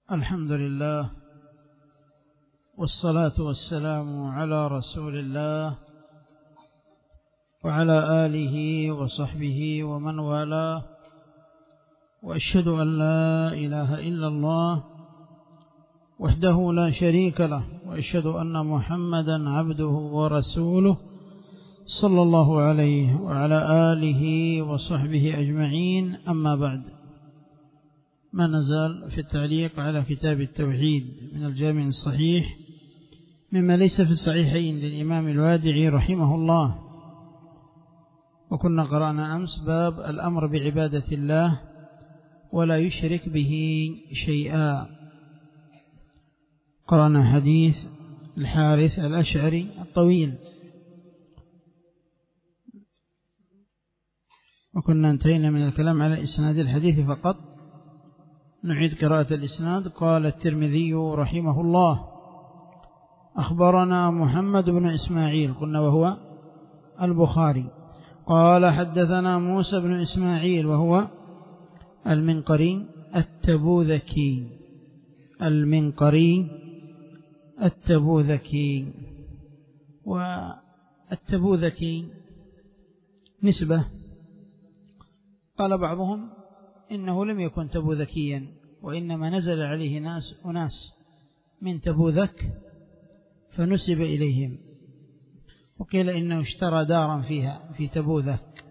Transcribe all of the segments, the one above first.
الحمد لله والصلاة والسلام على رسول الله وعلى آله وصحبه ومن والاه، وأشهد أن لا إله إلا الله وحده لا شريك له، وأشهد أن محمدا عبده ورسوله صلى الله عليه وعلى آله وصحبه أجمعين. أما بعد، ما نزال في التعليق على كتاب التوحيد من الجامع الصحيح مما ليس في الصحيحين للإمام الوادعي رحمه الله، وكنا قرأنا أمس باب الأمر بعبادة الله ولا يشرك به شيئا. قرأنا حديث الحارث الأشعري الطويل، وكنا انتهينا من الكلام على إسناد الحديث فقط. نعيد قراءة الإسناد. قال الترمذي رحمه الله: أخبرنا محمد بن إسماعيل، قلنا وهو البخاري. قال حدثنا موسى بن إسماعيل وهو المنقري التبوذكي. المنقري التبوذكي. والتبوذكي نسبة، قال بعضهم إنه لم يكن تبوذكيا، وإنما نزل عليه أناس من تبوذك فنسب إليهم، وقيل إنه اشترى دارا فيها في تبوذك.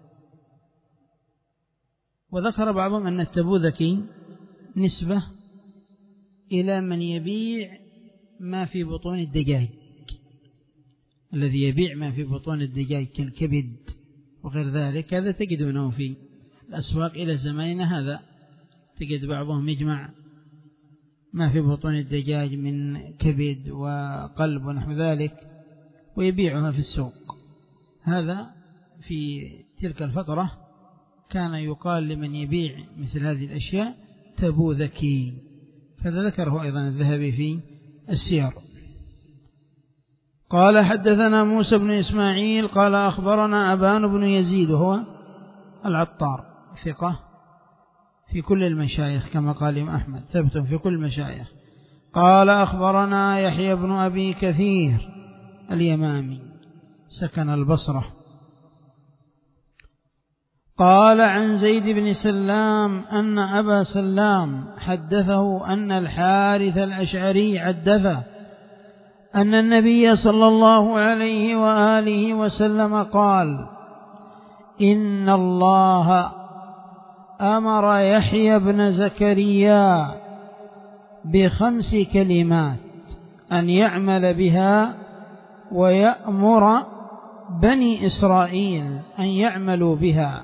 وذكر بعضهم أن التبوذكي نسبة إلى من يبيع ما في بطون الدجاج، الذي يبيع ما في بطون الدجاج كالكبد وغير ذلك. هذا تجدونه في الأسواق إلى زماننا هذا، تجد بعضهم يجمع ما في بطون الدجاج من كبد وقلب ونحو ذلك ويبيعها في السوق. هذا في تلك الفترة كان يقال لمن يبيع مثل هذه الأشياء تبوذكي، فذا ذكره أيضا الذهبي في السير. قال حدثنا موسى بن إسماعيل قال أخبرنا أبان بن يزيد وهو العطار، ثقة في كل المشايخ كما قال الإمام أحمد، ثبت في كل المشايخ. قال أخبرنا يحيى بن أبي كثير اليمامي، سكن البصرة. قال عن زيد بن سلام أن أبا سلام حدثه أن الحارث الأشعري حدثه أن النبي صلى الله عليه وآله وسلم قال: إن الله أمر يحيى بن زكريا ب5 كلمات أن يعمل بها ويأمر بني إسرائيل أن يعملوا بها.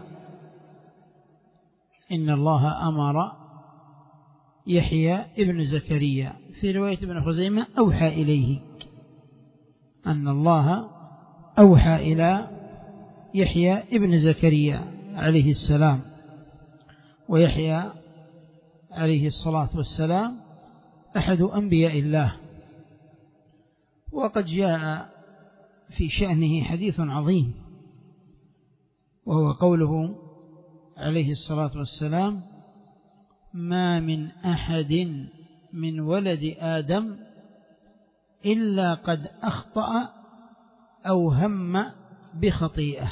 إن الله أمر يحيى ابن زكريا، في رواية ابن خزيمة أوحى إليه، أن الله أوحى إلى يحيى ابن زكريا عليه السلام. ويحيى عليه الصلاة والسلام أحد أنبياء الله، وقد جاء في شأنه حديث عظيم، وهو قوله عليه الصلاة والسلام: ما من أحد من ولد آدم إلا قد أخطأ أو هم بخطيئة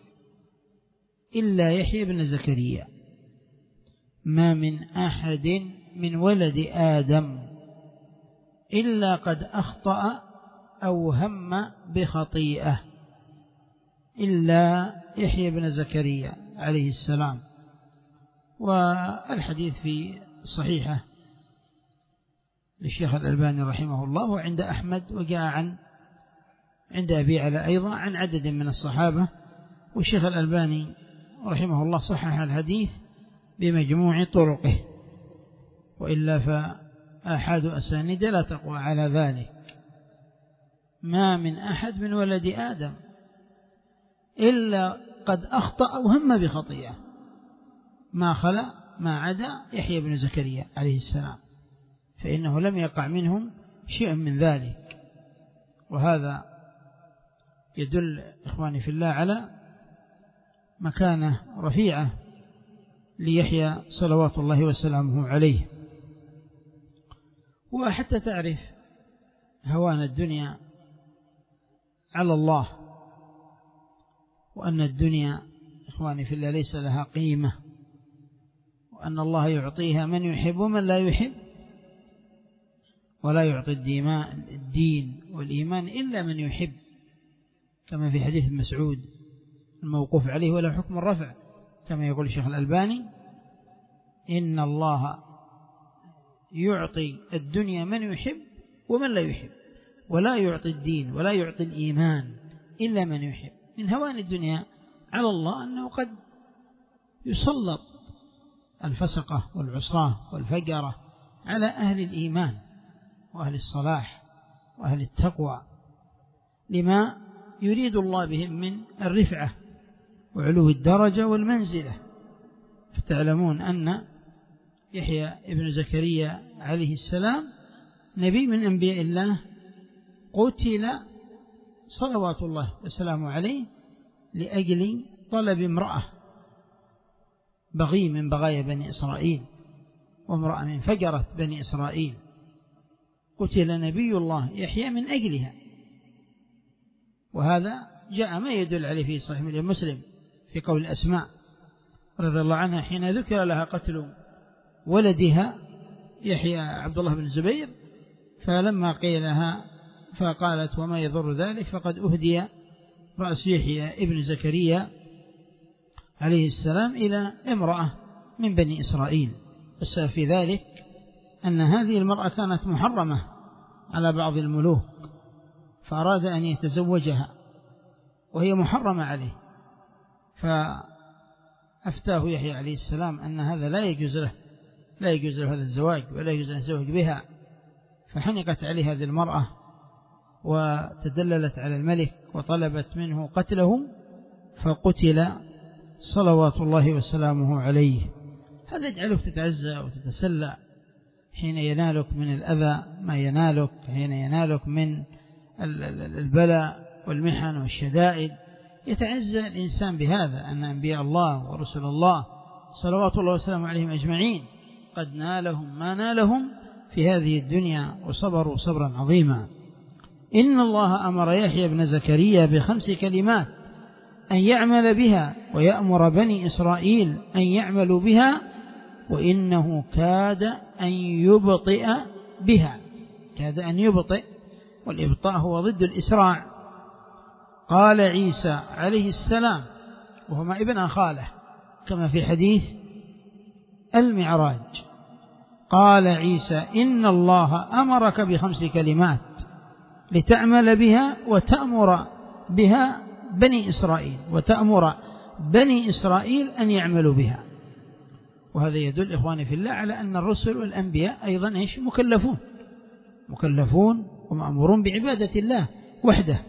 إلا يحيى بن زكريا. ما من أحد من ولد آدم إلا قد أخطأ أو هم بخطيئة إلا يحيى بن زكريا عليه السلام. والحديث في صحيحة للشيخ الألباني رحمه الله، وعند أحمد، وجاء عند أبي على أيضا عن عدد من الصحابة. والشيخ الألباني رحمه الله صحح الحديث بمجموع طرقه، وإلا فآحاد أسانيد لا تقوى على ذلك. ما من أحد من ولد آدم إلا قد أخطأ أو هم بخطيئة، ما خلا ما عدا يحيى بن زكريا عليه السلام، فإنه لم يقع منهم شيء من ذلك. وهذا يدل إخواني في الله على مكانة رفيعة ليحيى صلوات الله وسلامه عليه. وحتى تعرف هوان الدنيا على الله، وأن الدنيا إخواني في الله ليس لها قيمة، وأن الله يعطيها من يحب ومن لا يحب، ولا يعطي الدين والإيمان إلا من يحب، كما في حديث مسعود الموقوف عليه ولا حكم الرفع، كما يقول الشيخ الألباني: إن الله يعطي الدنيا من يحب ومن لا يحب، ولا يعطي الدين ولا يعطي الإيمان إلا من يحب. من هوان الدنيا على الله أنه قد يسلط الفسقة والعصاة والفجرة على أهل الإيمان وأهل الصلاح وأهل التقوى، لما يريد الله بهم من الرفعة وعلو الدرجة والمنزلة. فتعلمون أن يحيى ابن زكريا عليه السلام نبي من أنبياء الله قتل صلوات الله وسلامه عليه لأجل طلب امرأة بغي من بغايا بني إسرائيل، وامرأة من فجرة بني إسرائيل، قتل نبي الله يحيى من أجلها. وهذا جاء ما يدل عليه في صحيح مسلم في قول أسماء رضي الله عنها حين ذكر لها قتل ولدها يحيى عبد الله بن الزبير، فلما قيل لها فقالت: وما يضر ذلك، فقد أهدي رأس يحيى ابن زكريا عليه السلام إلى امرأة من بني إسرائيل. بس في ذلك أن هذه المرأة كانت محرمة على بعض الملوك، فأراد أن يتزوجها وهي محرمة عليه، فأفتاه يحيى عليه السلام أن هذا لا يجوز له هذا الزواج، ولا يجوز أن يتزوج بها. فحنقت عليه هذه المرأة وتدللت على الملك وطلبت منه قتله، فقتل صلوات الله وسلامه عليه. هذا يجعلك تتعزى وتتسلى حين ينالك من الأذى ما ينالك، حين ينالك من البلاء والمحن والشدائد، يتعزى الإنسان بهذا، أن أنبياء الله ورسل الله صلوات الله وسلامه عليهم أجمعين قد نالهم ما نالهم في هذه الدنيا وصبروا صبرا عظيما. إن الله أمر يحيى بن زكريا ب5 كلمات أن يعمل بها ويأمر بني إسرائيل أن يعملوا بها، وإنه كاد أن يبطئ بها. كاد أن يبطئ، والإبطاء هو ضد الإسراع. قال عيسى عليه السلام وهما ابن خاله كما في حديث المعراج، قال عيسى: إن الله أمرك ب5 كلمات لتعمل بها وتأمر بها بني إسرائيل، وتأمر بني إسرائيل أن يعملوا بها. وهذا يدل إخواني في الله على أن الرسل والأنبياء أيضا مكلفون ومأمورون بعبادة الله وحده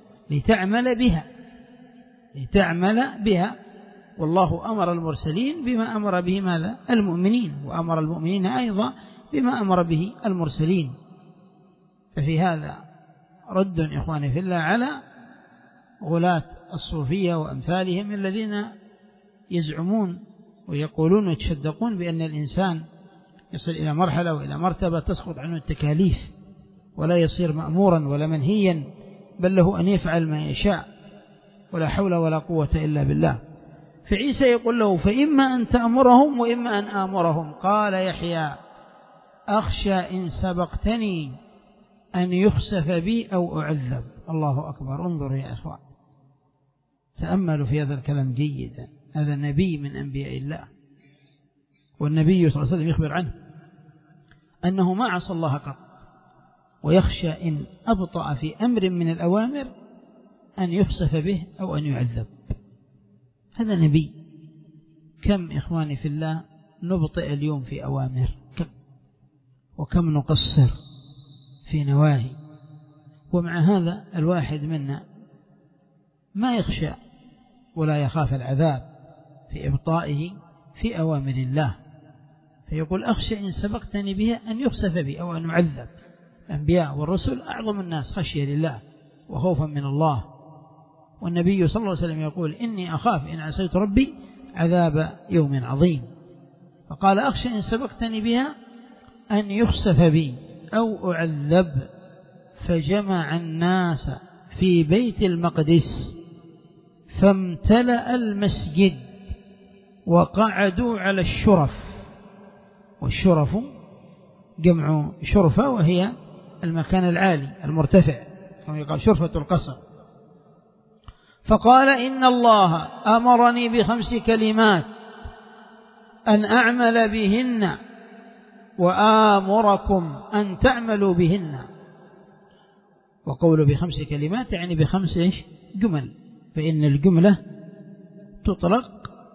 لتعمل بها. والله أمر المرسلين بما أمر به ماذا؟ المؤمنين، وأمر المؤمنين أيضا بما أمر به المرسلين. ففي هذا رد إخواني في الله على غلاة الصوفية وأمثالهم الذين يزعمون ويقولون ويتصدقون بأن الإنسان يصل إلى مرحلة وإلى مرتبة تسقط عنه التكاليف ولا يصير مأمورا ولا منهيا، بل له أن يفعل ما يشاء ولا حول ولا قوة إلا بالله. فعيسى يقول له: فإما أن تأمرهم وإما أن آمرهم. قال يحيى: أخشى إن سبقتني أن يخسف بي أو أعذب. الله أكبر. انظر يا إخوان، تأملوا في هذا الكلام جيدا. هذا نبي من أنبياء الله، والنبي صلى الله عليه وسلم يخبر عنه أنه ما عصى الله قط، ويخشى إن أبطأ في أمر من الأوامر أن يخسف به أو أن يعذب. هذا نبي. كم إخواني في الله نبطئ اليوم في أوامر، وكم نقصر في نواهي. ومع هذا الواحد منا ما يخشى ولا يخاف العذاب في إبطائه في أوامر الله، فيقول: أخشى إن سبقتني بها أن يخسف بي أو أن يعذب. الأنبياء والرسل أعظم الناس خشية لله وخوفا من الله. والنبي صلى الله عليه وسلم يقول: إني أخاف إن عصيت ربي عذاب يوم عظيم. فقال: أخشى إن سبقتني بها أن يخسف بي أو أعذب، فجمع الناس في بيت المقدس فامتلأ المسجد وقعدوا على الشرف، والشرف جمع شرفة وهي المكان العالي المرتفع كما يقال شرفة القصر. فقال إن الله أمرني ب5 كلمات أن أعمل بهن وآمركم أن تعملوا بهن. وقول ب5 كلمات يعني ب5 جمل، فإن الجملة تطلق،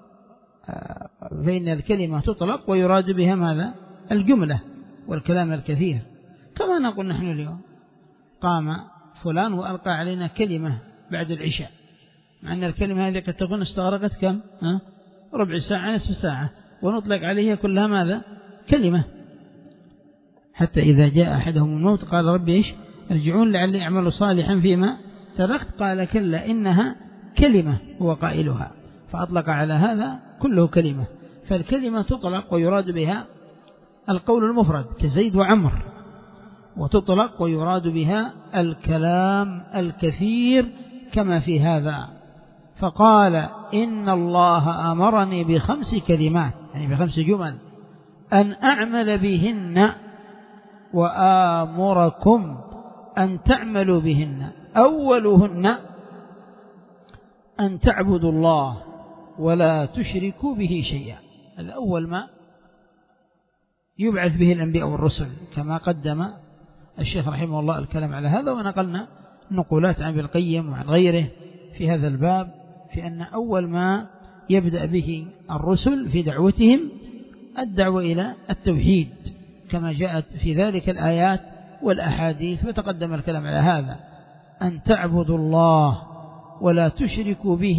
فإن الكلمة تطلق ويراد بها ماذا؟ الجملة والكلام الكثير. كما نقول نحن اليوم قام فلان وألقى علينا كلمة بعد العشاء، مع أن الكلمة هذه قد تكون استغرقت كم؟ ربع ساعة نصف ساعة، ونطلق عليها كلها ماذا؟ كلمة. حتى إذا جاء أحدهم الموت قال ربي إيش؟ ارجعون لعلي أعمل صالحا فيما تركت، قال كلا إنها كلمة هو قائلها، فأطلق على هذا كله كلمة. فالكلمة تطلق ويراد بها القول المفرد كزيد وعمر، وتطلق ويراد بها الكلام الكثير كما في هذا. فقال إن الله أمرني ب5 كلمات يعني ب5 جمل أن أعمل بهن وآمركم أن تعملوا بهن. أولهن أن تعبدوا الله ولا تشركوا به شيئا. هذا أول ما يبعث به الأنبياء والرسل، كما قدم الشيخ رحمه الله الكلام على هذا، ونقلنا نقولات عن ابن القيم وعن غيره في هذا الباب، في أن أول ما يبدأ به الرسل في دعوتهم الدعوة إلى التوحيد، كما جاءت في ذلك الآيات والأحاديث، وتقدم الكلام على هذا، أن تعبدوا الله ولا تشركوا به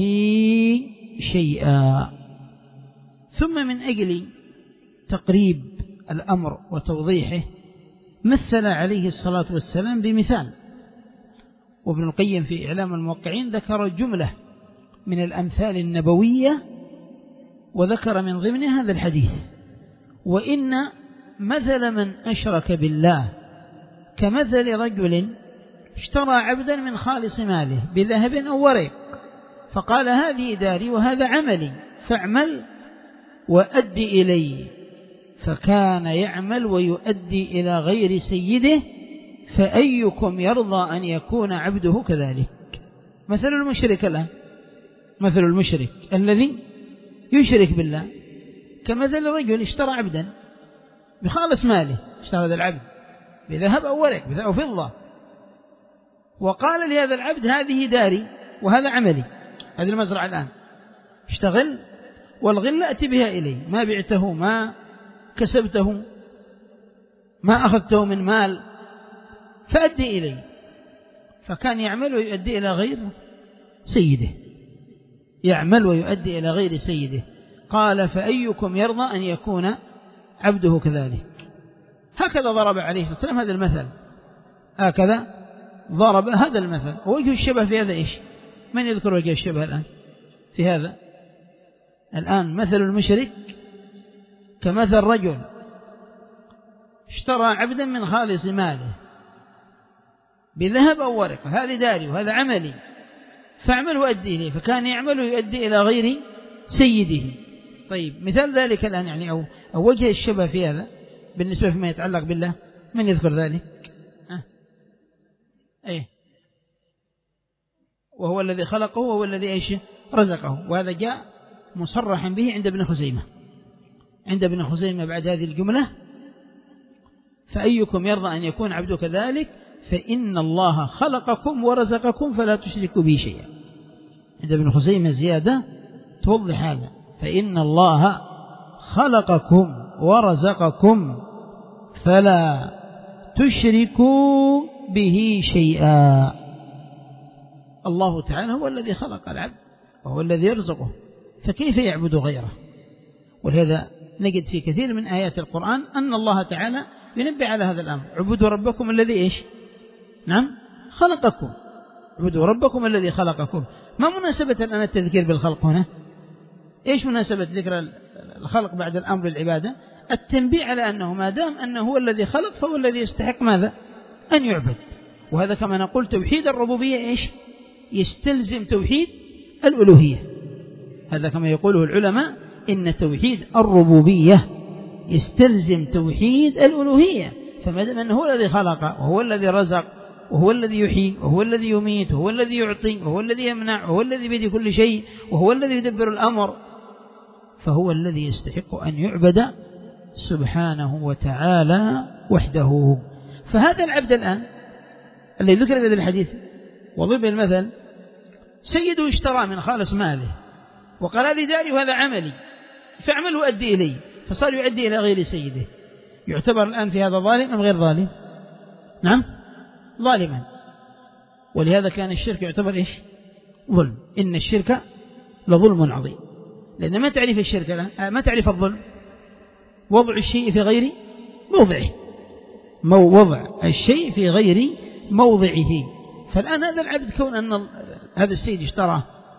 شيئا. ثم من أجل تقريب الأمر وتوضيحه مثل عليه الصلاة والسلام بمثال، وابن القيم في إعلام الموقعين ذكر جملة من الأمثال النبوية وذكر من ضمن هذا الحديث: وإن مثل من أشرك بالله كمثل رجل اشترى عبدا من خالص ماله بذهب أو ورق، فقال هذه داري وهذا عملي فاعمل وأدي إلي، فكان يعمل ويؤدي إلى غير سيده، فأيكم يرضى أن يكون عبده كذلك. مثل المشرك الآن، مثل المشرك الذي يشرك بالله كمثل رجل اشترى عبدا بخالص ماله، اشترى هذا العبد بذهب أو ورق أو فضة، وقال لهذا العبد هذه داري وهذا عملي، هذه المزرعة الآن اشتغل والغل أتي بها إلي، ما بعته ما كسبته ما أخذته من مال فأدي إلي، فكان يعمل ويؤدي إلى غير سيده، يعمل ويؤدي إلى غير سيده. قال فأيكم يرضى أن يكون عبده كذلك. هكذا ضرب عليه الصلاة والسلام هذا المثل، هكذا ضرب هذا المثل. ووجه الشبه في هذا إيش؟ من يذكر وجه الشبه الآن في هذا؟ الآن مثل المشرك كمثل رجل اشترى عبدا من خالص ماله بذهب أو ورق، هذه داري وهذا عملي فاعمل وأدي إليه، فكان يعمل ويؤدي إلى غير سيده. طيب مثال ذلك الآن يعني أو وجه الشبه في هذا بالنسبة فيما يتعلق بالله، من يذكر ذلك؟ أيه، وهو الذي خلقه وهو الذي إيش رزقه، وهذا جاء مصرحا به عند ابن خزيمة. عند ابن خزيمة بعد هذه الجملة فأيكم يرضى أن يكون عبده كذلك فإن الله خلقكم ورزقكم فلا تشركوا به شيئا. عند ابن خزيمة زيادة توضح هذا، فإن الله خلقكم ورزقكم فلا تشركوا به شيئا. الله تعالى هو الذي خلق العبد وهو الذي يرزقه، فكيف يعبد غيره؟ ولهذا نجد في كثير من آيات القرآن أن الله تعالى ينبه على هذا الأمر: اعبدوا ربكم الذي إيش؟ نعم خلقكم، اعبدوا ربكم الذي خلقكم. ما مناسبة الآن التذكير بالخلق هنا؟ إيش مناسبة ذكر الخلق بعد الأمر العبادة؟ التنبيه على أنه ما دام أنه هو الذي خلق فهو الذي يستحق ماذا؟ أن يعبد. وهذا كما نقول توحيد الربوبية إيش؟ يستلزم توحيد الألوهية. هذا كما يقوله العلماء إن توحيد الربوبية يستلزم توحيد الألوهية. فما دام أنه هو الذي خلق وهو الذي رزق وهو الذي يحيي وهو الذي يميت وهو الذي يعطي وهو الذي يمنع وهو الذي بيده كل شيء وهو الذي يدبر الأمر، فهو الذي يستحق أن يعبد سبحانه وتعالى وحده. فهذا العبد الآن الذي ذكر في هذا الحديث وضرب المثل، سيده اشترى من خالص ماله وقال لي داري وهذا عملي فاعمل وأدي إلي، فصار يؤدي إلى غير سيده، يعتبر الآن في هذا ظالم أم غير ظالم؟ نعم ظالما. ولهذا كان الشرك يعتبر إيش؟ ظلم. إن الشرك لظلم عظيم. لأن ما تعرف الشرك لا، ما تعرف الظلم، وضع الشيء في غير موضعه، وضع الشيء في غير موضعه. فالآن هذا العبد كون أن هذا السيد اشتراه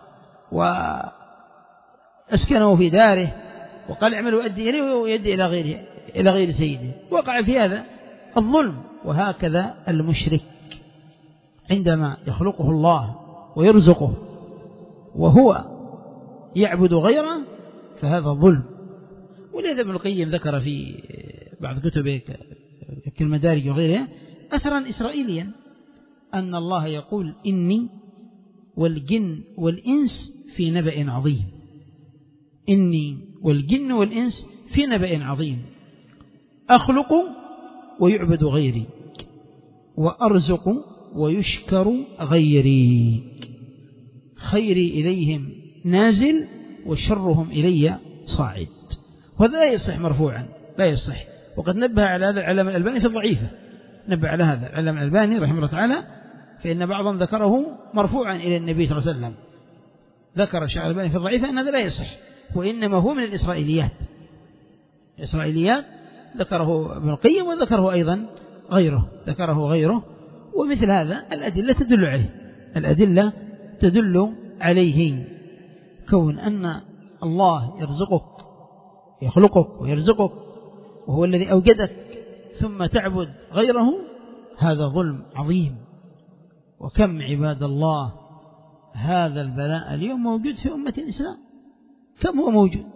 وأسكنه في داره وقال اعمل وأدي إليه ويدي إلى غير سيده، وقع في هذا الظلم. وهكذا المشرك عندما يخلقه الله ويرزقه وهو يعبد غيره فهذا ظلم. ولهذا ابن القيم ذكر في بعض كتبه كالمدارج وغيرها أثرا إسرائيليا أن الله يقول إني والجن والإنس في نبأ عظيم. إني والجن والإنس في نبأ عظيم، أخلق ويعبد غيري وأرزق ويشكر غيري، خيري إليهم نازل وشرهم إلي صاعد. وهذا لا يصح مرفوعا، لا يصح. وقد نبه على هذا العلامة الألباني في الضعيفة، نبه على هذا العلامة الألباني رحمه الله تعالى، فإن بعضهم ذكره مرفوعا إلى النبي صلى الله عليه وسلم. ذكر الشيخ الألباني في الضعيفة أن هذا لا يصح، وإنما هو من الإسرائيليات. الإسرائيليات ذكره ابن القيم وذكره أيضا غيره. ومثل هذا الأدلة تدل عليه، الأدلة تدل عليه. كون أن الله يرزقك يخلقك ويرزقك وهو الذي أوجدك ثم تعبد غيره، هذا ظلم عظيم. وكم عباد الله هذا البلاء اليوم موجود في أمة الإسلام، كم هو موجود،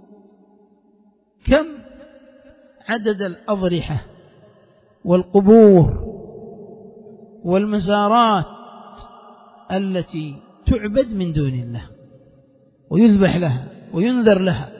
كم عدد الأضرحة والقبور والمزارات التي تعبد من دون الله ويذبح لها وينذر لها.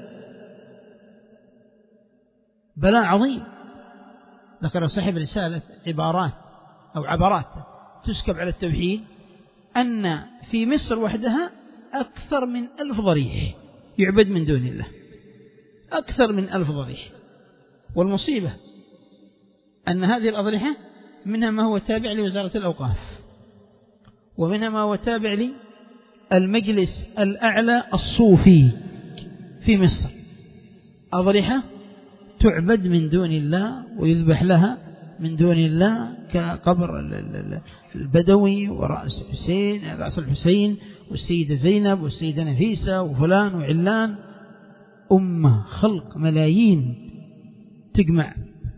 بلاء عظيم. ذكر صاحب رسالة عبارات تسكب على التوحيد أن في مصر وحدها أكثر من 1000 ضريح يعبد من دون الله، أكثر من 1000 ضريح. والمصيبة أن هذه الأضرحة منها ما هو تابع لوزارة الأوقاف، ومنها ما هو تابع للمجلس الأعلى الصوفي في مصر. أضرحة تعبد من دون الله ويذبح لها من دون الله، كقبر البدوي ورأس الحسين والسيدة زينب والسيدة نفيسة وفلان وعلان. أمة خلق ملايين تجمع،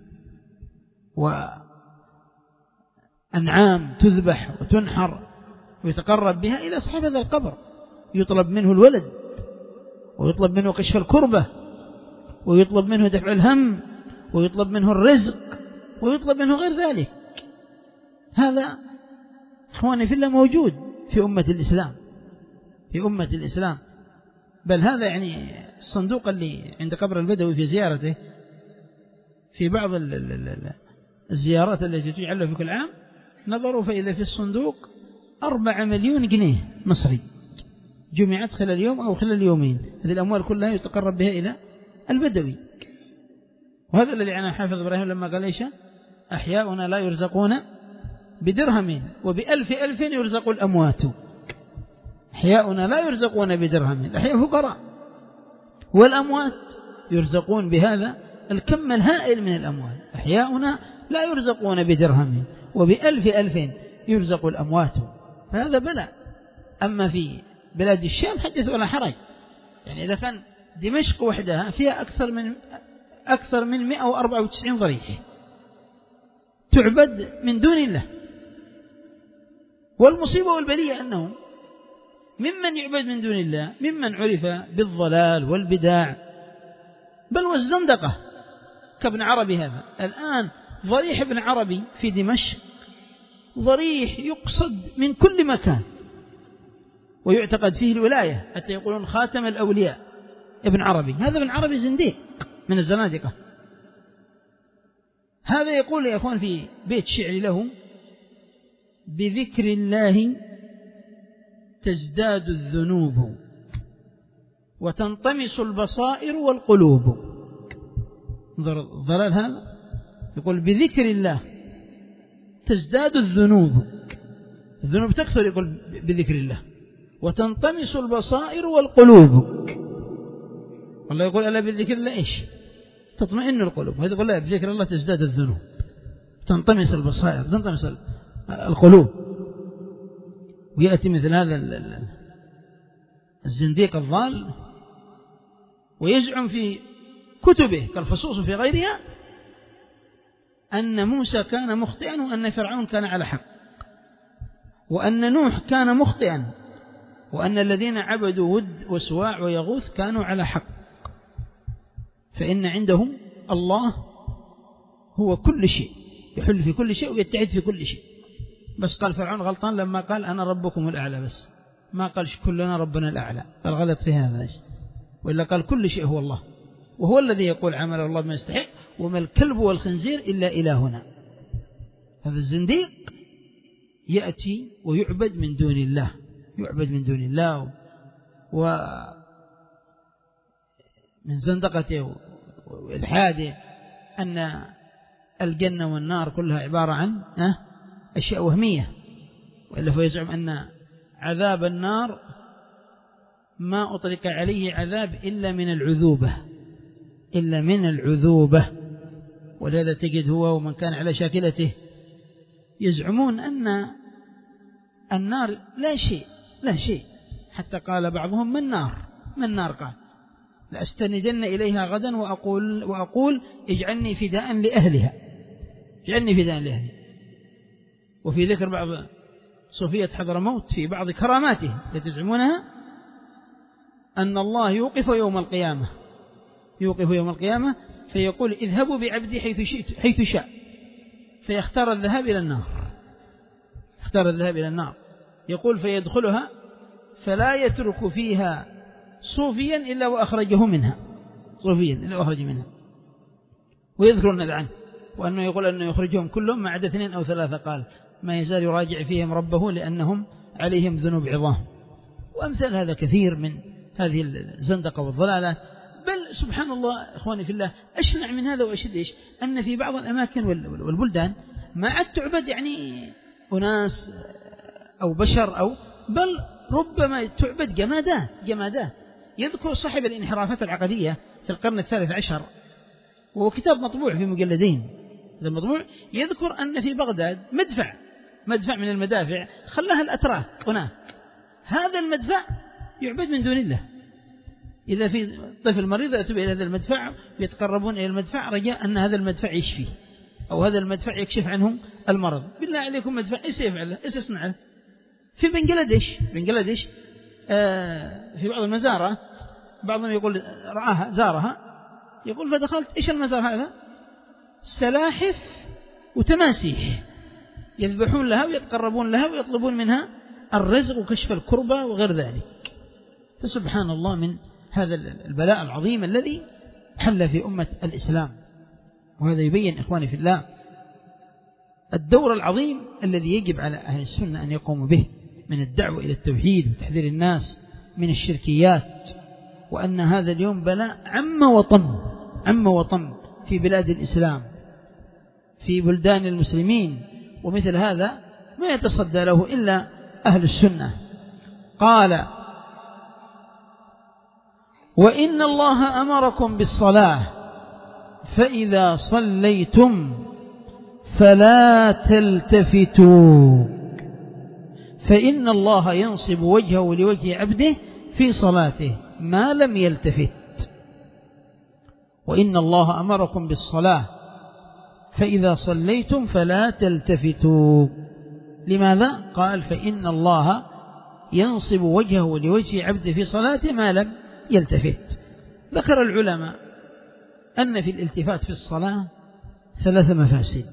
وأنعام تذبح وتنحر ويتقرب بها إلى صاحب هذا القبر، يطلب منه الولد ويطلب منه كشف الكربة ويطلب منه دفع الهم ويطلب منه الرزق ويطلب منه غير ذلك. هذا إخواني في الله موجود في أمة الإسلام، بل هذا يعني الصندوق اللي عند قبر البدوي في زيارته، في بعض الزيارات التي تجعلها في كل عام نظروا فإذا في الصندوق 4 مليون جنيه مصري جمعت خلال اليوم أو خلال اليومين. هذه الأموال كلها يتقرب بها إلى البدوي. وهذا الذي عنه حافظ إبراهيم لما قال إيش: أحياؤنا لا يرزقون بدرهم وبألف ألف يرزق الأموات. أحياؤنا لا يرزقون بدرهم، الأحياء فقراء، والأموات يرزقون بهذا الكم الهائل من الأموال. أحياؤنا لا يرزقون بدرهم وبألف ألف يرزق الأموات. فهذا بلاء. أما في بلاد الشام حدث ولا حرج، يعني إذا كان دمشق وحدها فيها أكثر من 194 ضريح تعبد من دون الله. والمصيبة والبلية أنه ممن يعبد من دون الله ممن عرف بالضلال والبداع بل والزندقة كابن عربي. هذا الآن ضريح ابن عربي في دمشق ضريح يقصد من كل مكان ويعتقد فيه الولاية، حتى يقولون خاتم الأولياء ابن عربي. هذا ابن عربي زنديق من الزنادقة. هذا يقول يا أخوان في بيت شعر له: بذكر الله تزداد الذنوب وتنطمس البصائر والقلوب. ضلال هذا. يقول بذكر الله تزداد الذنوب، الذنوب تكثر، يقول بذكر الله، وتنطمس البصائر والقلوب. والله يقول ألا بذكر الله إيش؟ تطمئن القلوب. هذا يقول لا، بذكر الله تزداد الذنوب، تنطمس البصائر، تنطمس القلوب. ويأتي مثل هذا الزنديق الضال ويزعم في كتبه كالفصوص في غيرها أن موسى كان مخطئا وأن فرعون كان على حق، وأن نوح كان مخطئا، وأن الذين عبدوا ود وسواع ويغوث كانوا على حق، فإن عندهم الله هو كل شيء، يحل في كل شيء ويتعد في كل شيء. بس قال فرعون غلطان لما قال أنا ربكم الأعلى، بس ما قالش كلنا ربنا الأعلى، قال غلط في هذا، وإلا قال كل شيء هو الله، وهو الذي يقول عمل الله ما يستحق، وما الكلب والخنزير إلا إلهنا. هذا الزنديق يأتي ويعبد من دون الله، يعبد من دون الله، ومن زندقته والحاده أن الجنة والنار كلها عبارة عن أشياء وهمية، وإلا فيزعم أن عذاب النار ما أطلق عليه عذاب إلا من العذوبة، إلا من العذوبة. ولهذا تجد هو ومن كان على شاكلته يزعمون أن النار لا شيء، لا شيء، حتى قال بعضهم: ما النار؟ قال: لأستندن إليها غدا وأقول اجعلني فداء لأهلها، اجعلني فداء لأهلها. وفي ذكر بعض صوفية حضرموت في بعض كراماته التي يزعمونها أن الله يوقف يوم القيامة، يوقف يوم القيامة فيقول: اذهبوا بعبدي حيث شاء، فيختار الذهاب إلى النار، اختار الذهاب إلى النار، يقول: فيدخلها فلا يترك فيها صوفيا إلا وأخرجه منها، صوفيا إلا وأخرج منها. ويذكر النبي عنه وأنه يقول أنه يخرجهم كلهم ما عدا 2 أو 3، قال: ما يزال يراجع فيهم ربه لأنهم عليهم ذنوب عظام. وأمثال هذا كثير من هذه الزندقة والضلالات. بل سبحان الله إخواني في الله، أشنع من هذا وأشد إيش؟ أن في بعض الأماكن والبلدان ما عاد تعبد يعني أناس أو بشر، أو بل ربما تعبد جمادات. يذكر صاحب الانحرافات العقدية في القرن ال13، وهو كتاب مطبوع في مجلدين، هذا مطبوع، يذكر أن في بغداد مدفع من المدافع خلاها الأتراك هناك، هذا المدفع يعبد من دون الله. إذا في طفل مريض يأتوا إلى هذا المدفع ويتقربون إلى المدفع رجاء أن هذا المدفع يشفيه، أو هذا المدفع يكشف عنهم المرض. بالله عليكم مدفع إيش يفعله؟ إيش يصنعه؟ في بنجلاديش في بعض المزارات بعضهم يقول رآها زارها، يقول فدخلت: إيش المزار هذا؟ سلاحف وتماسيح يذبحون لها ويتقربون لها ويطلبون منها الرزق وكشف الكربة وغير ذلك. فسبحان الله من هذا البلاء العظيم الذي حل في أمة الإسلام. وهذا يبين إخواني في الله الدور العظيم الذي يجب على أهل السنة أن يقوموا به من الدعوة إلى التوحيد وتحذير الناس من الشركيات، وأن هذا اليوم بلاء عم وطم في بلاد الإسلام في بلدان المسلمين، ومثل هذا ما يتصدى له إلا أهل السنة. قال: وإن الله أمركم بالصلاة فإذا صليتم فلا تلتفتوا فإن الله ينصب وجهه لوجه عبده في صلاته ما لم يلتفت. وإن الله أمركم بالصلاة فإذا صليتم فلا تلتفتوا. لماذا؟ قال فإن الله ينصب وجهه لوجه عبده في صلاته ما لم يلتفت. ذكر العلماء أن في الالتفات في الصلاة 3 مفاسد.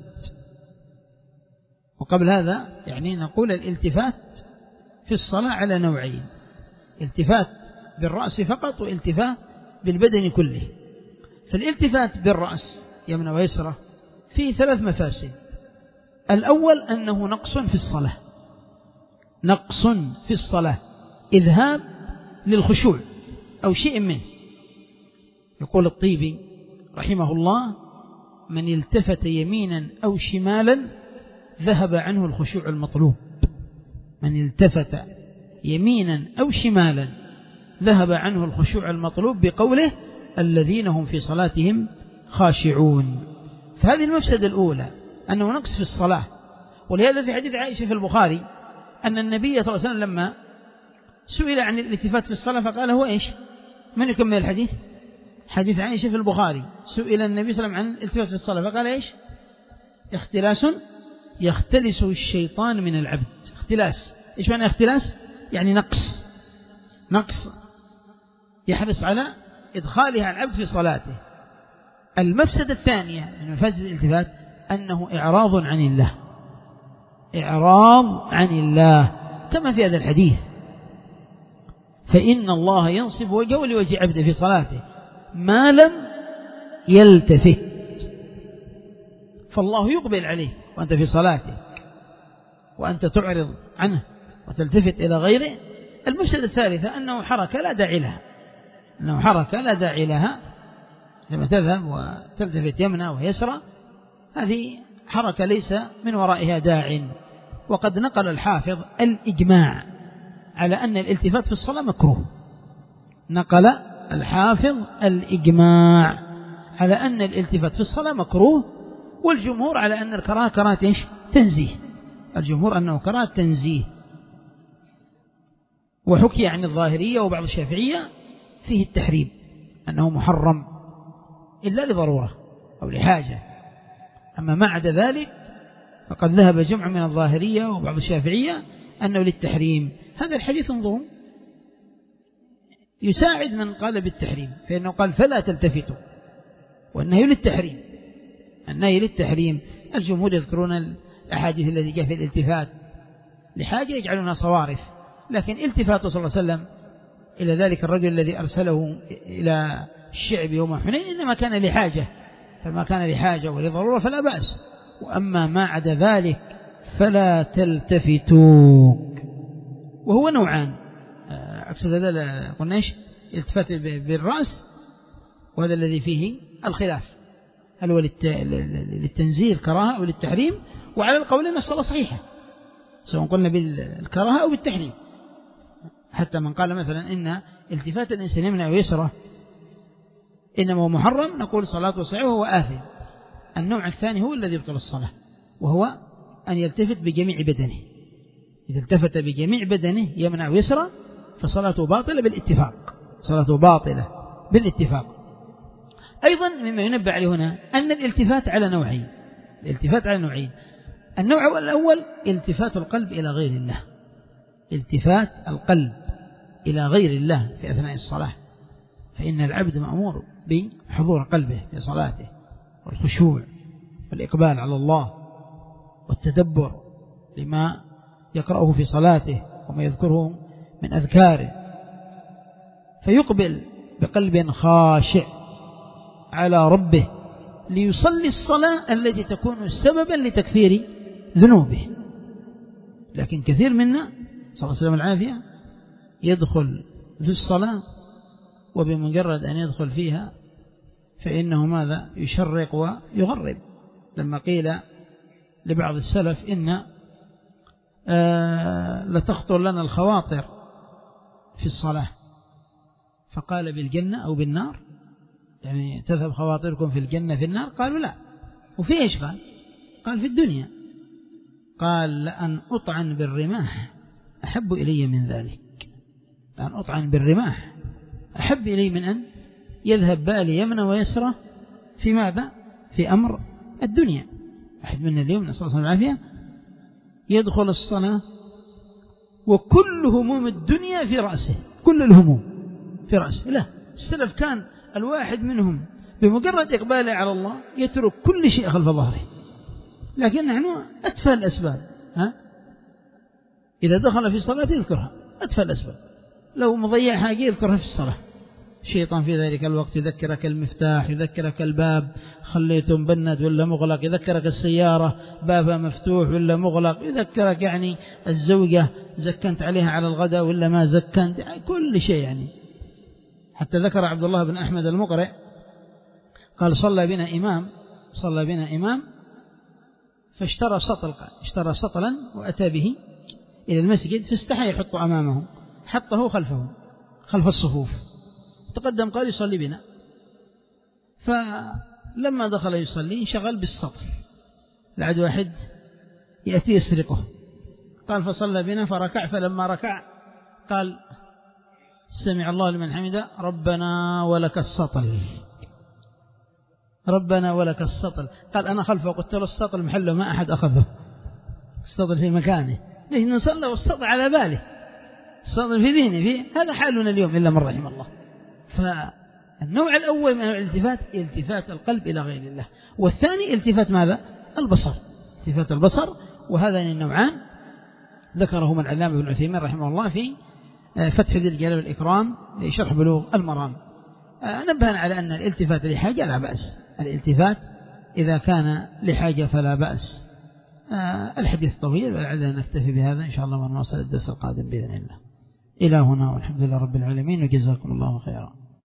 وقبل هذا يعني نقول الالتفات في الصلاة على نوعين: التفات بالرأس فقط والتفات بالبدن كله. فالالتفات بالرأس يمنى ويسرى فيه 3 مفاسد. الأول أنه نقص في الصلاة، نقص في الصلاة، إذهاب للخشوع أو شيء منه. يقول الطيبي رحمه الله: من التفت يمينا أو شمالا ذهب عنه الخشوع المطلوب. من التفت يمينا أو شمالا ذهب عنه الخشوع المطلوب، بقوله الذين هم في صلاتهم خاشعون. فهذه المفسدة الأولى أنه نقص في الصلاة. ولهذا في حديث عائشة في البخاري أن النبي صلى الله عليه وسلم لما سئل عن الالتفات في الصلاة فقال هو إيش؟ من يكمل الحديث؟ حديث عائشة في البخاري، سئل النبي صلى الله عليه وسلم عن الالتفات في الصلاة فقال إيش؟ اختلاس يختلسه الشيطان من العبد. اختلاس، إيش معنى اختلاس؟ يعني نقص يحرص على إدخالها العبد في صلاته. المفسدة الثانية من مفاسد الالتفات أنه إعراض عن الله، إعراض عن الله، كما في هذا الحديث: فإن الله ينصب وجهه لوجه عبده في صلاته ما لم يلتفت. فالله يقبل عليه وأنت في صلاته وأنت تعرض عنه وتلتفت إلى غيره. المفسدة الثالثة أنه حركة لا داعي لها، أنه حركة لا داعي لها، لما تذهب وتلتفت يمنى ويسرى هذه حركة ليس من ورائها داع. وقد نقل الحافظ الإجماع على أن الالتفات في الصلاة مكروه. نقل الحافظ الإجماع على أن الالتفات في الصلاة مكروه، والجمهور على أن الكراهة كراهة إيش؟ تنزيه. الجمهور أنه كراهة تنزيه. وحكي عن الظاهرية وبعض الشافعية فيه التحريم، أنه محرم إلا لضرورة أو لحاجة. أما ما عدا ذلك فقد ذهب جمع من الظاهرية وبعض الشافعية أنه للتحريم. هذا الحديث انظروا يساعد من قال بالتحريم، فإنه قال فلا تلتفتوا، والنهي للتحريم، النهي للتحريم. الجمهور يذكرون الأحاديث التي جاء في الالتفات لحاجة يجعلونها صوارف، لكن التفاته صلى الله عليه وسلم إلى ذلك الرجل الذي أرسله إلى الشعب يوم حنين إنما كان لحاجة، فما كان لحاجة ولضرورة فلا بأس. وأما ما عدا ذلك فلا تلتفتوا. وهو نوعان، أقصد هذا قلنا إيش؟ التفات بالرأس، وهذا الذي فيه الخلاف، هل هو للتنزيه الكراهة أو للتحريم؟ وعلى القول أن الصلاة صحيحة سواء قلنا بالكراهة أو بالتحريم. حتى من قال مثلا إن التفات الإنسان يمنى ويسرى إنما هو محرم، نقول صلاته صحيحة وهو آثم. النوع الثاني هو الذي يبطل الصلاة، وهو أن يلتفت بجميع بدنه. إذا التفت بجميع بدنه يمنى ويسرى فصلاته باطلة بالاتفاق، صلاته باطلة بالاتفاق. أيضا مما ينبه عليه هنا أن الالتفات على نوعين. الالتفات على نوعين: النوع الأول التفات القلب إلى غير الله، التفات القلب إلى غير الله في أثناء الصلاة، فإن العبد مأمور بحضور قلبه في صلاته والخشوع والإقبال على الله والتدبر لما يقرأه في صلاته وما يذكره من أذكاره، فيقبل بقلب خاشع على ربه ليصلي الصلاة التي تكون سببا لتكفير ذنوبه. لكن كثير منا صلى الله عليه وسلم العافية يدخل في الصلاة وبمجرد أن يدخل فيها فإنه ماذا؟ يشرق ويغرب. لما قيل لبعض السلف إن لتخطر لنا الخواطر في الصلاة، فقال بالجنة أو بالنار، يعني تذهب خواطركم في الجنة في النار؟ قالوا لا. وفي إيش قال في الدنيا، قال لأن أطعن بالرماح أحب إلي من ذلك، لأن أطعن بالرماح أحب إلي من أن يذهب بالي يمنى ويسرى في ماذا؟ في أمر الدنيا. أحد منا اليوم نسأل الله العافية يدخل الصلاة وكل هموم الدنيا في رأسه، كل الهموم في رأسه. لا، السلف كان الواحد منهم بمجرد إقباله على الله يترك كل شيء خلف ظهره. لكن نحن أتفه الأسباب، إذا دخل في صلاة يذكرها، أتفه الأسباب. لو مضيع حاجة يذكرها في الصلاة. الشيطان في ذلك الوقت يذكرك المفتاح، يذكرك الباب خليته مبند ولا مغلق، يذكرك السيارة بابها مفتوح ولا مغلق، يذكرك يعني الزوجة زكنت عليها على الغداء ولا ما زكنت، يعني كل شيء يعني. حتى ذكر عبد الله بن أحمد المقرئ قال صلى بنا إمام فاشترى سطل، اشترى سطلا وأتى به إلى المسجد فاستحى يحطه أمامه، حطه خلف الصفوف، تقدم قال يصلي بنا. فلما دخل يصلي انشغل بالسطل، لعد واحد يأتي يسرقه، قال فصلى بنا فركع، فلما ركع قال سمع الله لمن حمده ربنا ولك السطل، ربنا ولك السطل. قال أنا خلفه قلت له السطل محله ما أحد أخذه، السطل في مكانه، لأنه صلى والسطل على باله، السطل في ذهنه، هذا حالنا اليوم إلا من رحم الله. فالنوع الأول من الالتفات التفات القلب إلى غير الله، والثاني التفات ماذا؟ البصر، التفات البصر. وهذان النوعان ذكرهما العلامة ابن عثيمين رحمه الله في فتح ذي الجلال والإكرام لشرح بلوغ المرام. نبهنا على أن الالتفات لحاجة لا بأس، الالتفات إذا كان لحاجة فلا بأس. الحديث طويل ولعلنا نكتفي بهذا إن شاء الله ونواصل الدرس القادم بإذن الله. إلى هنا والحمد لله رب العالمين وجزاكم الله خيرا.